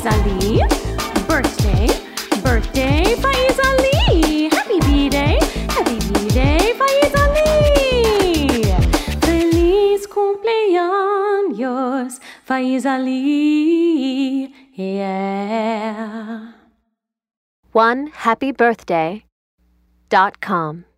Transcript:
Faiz Ali. Birthday, birthday, Faiz Ali. Happy B-Day, Faiz Ali. Feliz cumpleaños, Faiz Ali. Yeah. OneHappyBirthday.com